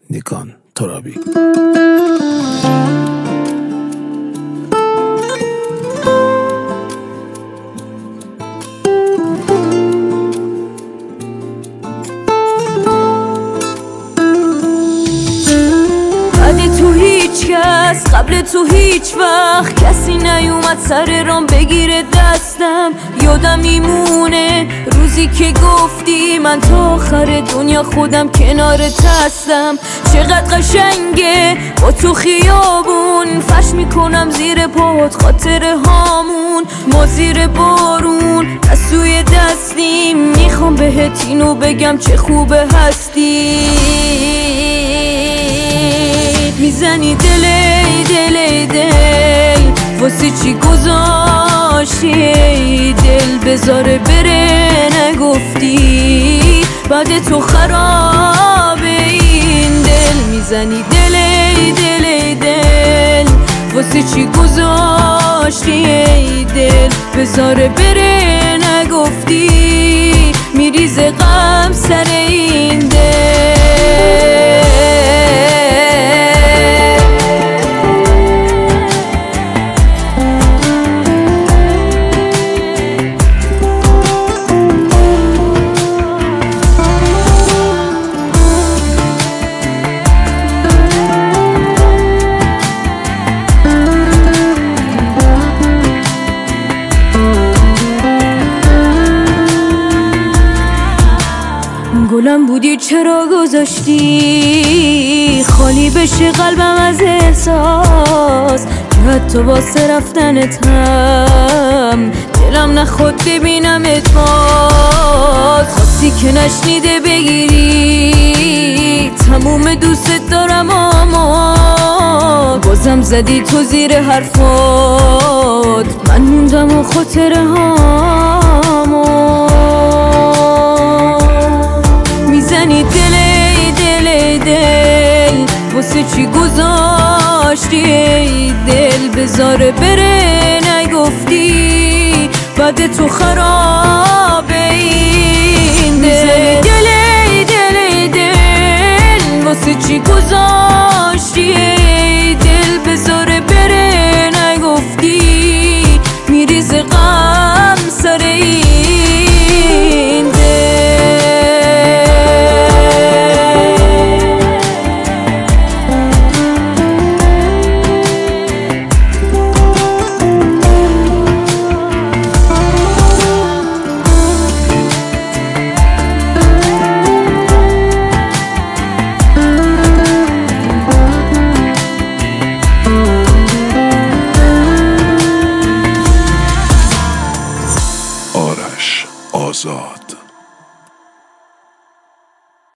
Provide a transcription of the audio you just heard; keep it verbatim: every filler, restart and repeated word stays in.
نیکان ترابی. تو هیچ کس قبل تو هیچ وقت کسی نیومد سر رام بگیره دستم. یادم میمونه روزی که گفتی من تا آخر دنیا خودم کنارت هستم. چقدر قشنگه با تو خیابون فرش میکنم زیر پات خاطره هامون. ما زیر بارون دستوی دستیم میخوام بهت اینو بگم چه خوبه هستی. میزنی دل دل دل واسه چی گذاشتی دل بذاره بره نگفتی بعد تو خرابه این دل. میزنی دل دل دل واسه چی گذاشتی دل بذاره بره نگفتی میریزه غم سر این دل. گلم بودی چرا گذاشتی خالی بشه قلبم از احساس که حتی واسه رفتنت هم دلم نخواد ببینمت باز. خواستی که نشنیده بگیری تموم دوست دارم اما بازم زدی تو زیر حرفات من موندم و خاطره هامو. میزنی دل دل دل واسه چی گذاشتی دل بذاره بره نگفتی بعد تو خرابه این دل. دل دل دل واسه چی گذاشتی دل بذاره بره نگفتی میریزه غم سر این دل. آرش آزاد.